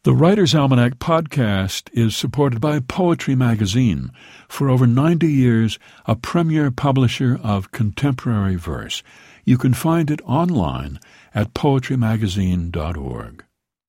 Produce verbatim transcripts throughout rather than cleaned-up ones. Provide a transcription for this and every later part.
The Writer's Almanac podcast is supported by Poetry Magazine, for over ninety years a premier publisher of contemporary verse. You can find it online at poetry magazine dot org.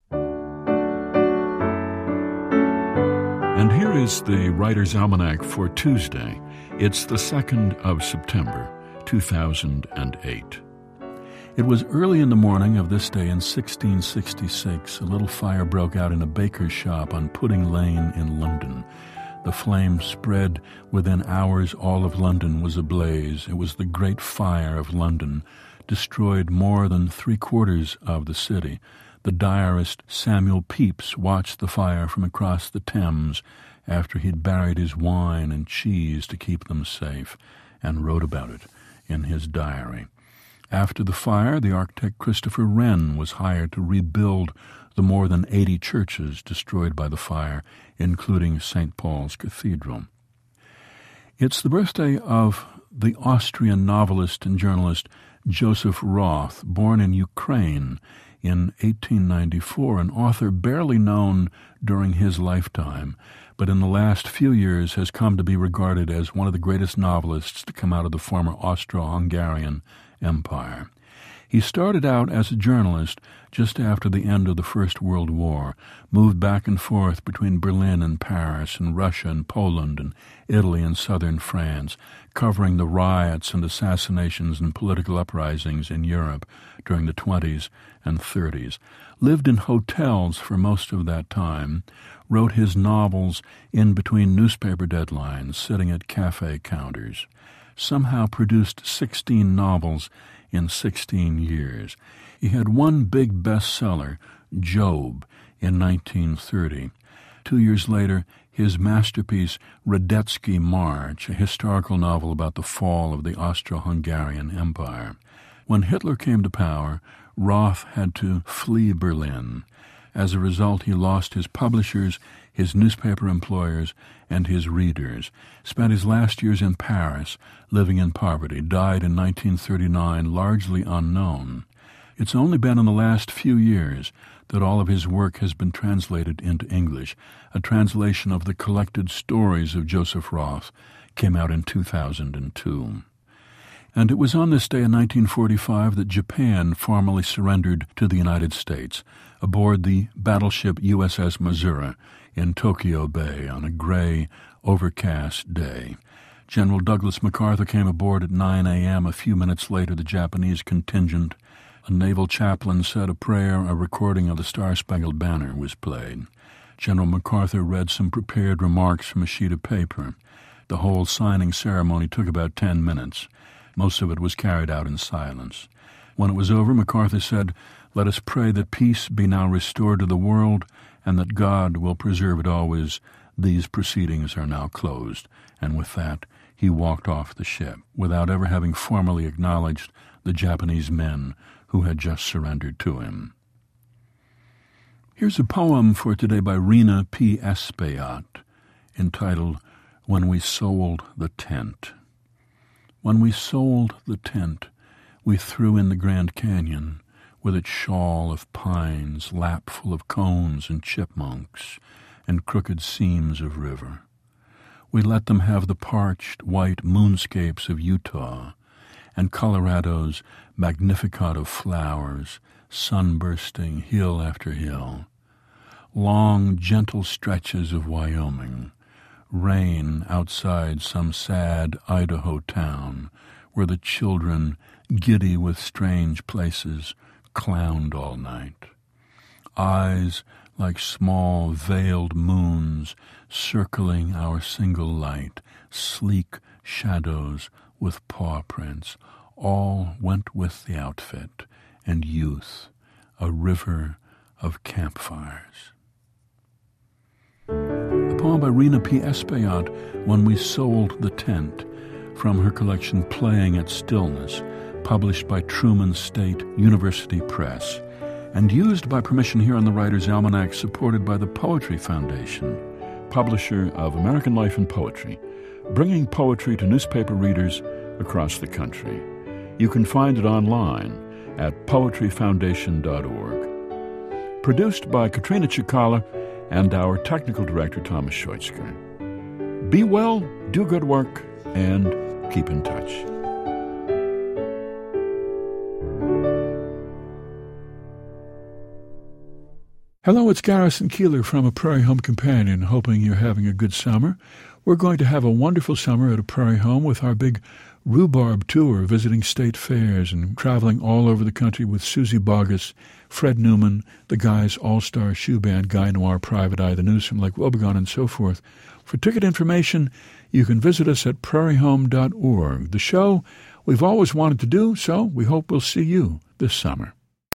And here is the Writer's Almanac for Tuesday. It's the second of September, two thousand eight. It was early in the morning of this day in sixteen sixty-six. A little fire broke out in a baker's shop on Pudding Lane in London. The flame spread within hours. All of London was ablaze. It was the Great Fire of London, destroyed more than three-quarters of the city. The diarist Samuel Pepys watched the fire from across the Thames after he'd buried his wine and cheese to keep them safe, and wrote about it in his diary. After the fire, the architect Christopher Wren was hired to rebuild the more than eighty churches destroyed by the fire, including Saint Paul's Cathedral. It's the birthday of the Austrian novelist and journalist Joseph Roth, born in Ukraine in eighteen ninety-four, an author barely known during his lifetime, but in the last few years has come to be regarded as one of the greatest novelists to come out of the former Austro-Hungarian Empire. He started out as a journalist just after the end of the First World War, moved back and forth between Berlin and Paris and Russia and Poland and Italy and southern France, covering the riots and assassinations and political uprisings in Europe during the twenties and thirties, lived in hotels for most of that time, wrote his novels in between newspaper deadlines, sitting at cafe counters, somehow produced sixteen novels in sixteen years. He had one big bestseller, Job, in nineteen thirty. Two years later, his masterpiece, Radetzky March, a historical novel about the fall of the Austro-Hungarian Empire. When Hitler came to power, Roth had to flee Berlin. As a result, he lost his publishers, his newspaper employers, and his readers, spent his last years in Paris, living in poverty, died in nineteen thirty-nine, largely unknown. It's only been in the last few years that all of his work has been translated into English. A translation of the collected stories of Joseph Roth came out in two thousand two. And it was on this day in nineteen forty-five that Japan formally surrendered to the United States aboard the battleship U S S Missouri in Tokyo Bay on a gray, overcast day. General Douglas MacArthur came aboard at nine a.m. A few minutes later, the Japanese contingent. A naval chaplain said a prayer. A recording of the Star-Spangled Banner was played. General MacArthur read some prepared remarks from a sheet of paper. The whole signing ceremony took about ten minutes. Most of it was carried out in silence. When it was over, MacArthur said, "Let us pray that peace be now restored to the world and that God will preserve it always. These proceedings are now closed." And with that, he walked off the ship, without ever having formally acknowledged the Japanese men who had just surrendered to him. Here's a poem for today by Rena P. Espaillat, entitled When We Sold the Tent. When we sold the tent, we threw in the Grand Canyon, with its shawl of pines, lap full of cones and chipmunks, and crooked seams of river. We let them have the parched, white moonscapes of Utah, and Colorado's Magnificat of flowers, sun-bursting hill after hill. Long, gentle stretches of Wyoming, rain outside some sad Idaho town, where the children, giddy with strange places, clowned all night. Eyes like small veiled moons circling our single light, sleek shadows with paw prints, all went with the outfit, and youth, a river of campfires. A poem by Rena P. Espaillat, When We Sold the Tent, from her collection Playing at Stillness, published by Truman State University Press, and used by permission here on the Writer's Almanac, supported by the Poetry Foundation, publisher of American Life and Poetry, bringing poetry to newspaper readers across the country. You can find it online at poetry foundation dot org. Produced by Katrina Chikala and our technical director, Thomas Scheutzker. Be well, do good work, and keep in touch. Hello, it's Garrison Keillor from A Prairie Home Companion, hoping you're having a good summer. We're going to have a wonderful summer at A Prairie Home with our big rhubarb tour, visiting state fairs and traveling all over the country with Susie Boggess, Fred Newman, the Guy's All-Star Shoe Band, Guy Noir, Private Eye, the News from Lake Wobegon, and so forth. For ticket information, you can visit us at prairie home dot org. The show we've always wanted to do, so we hope we'll see you this summer.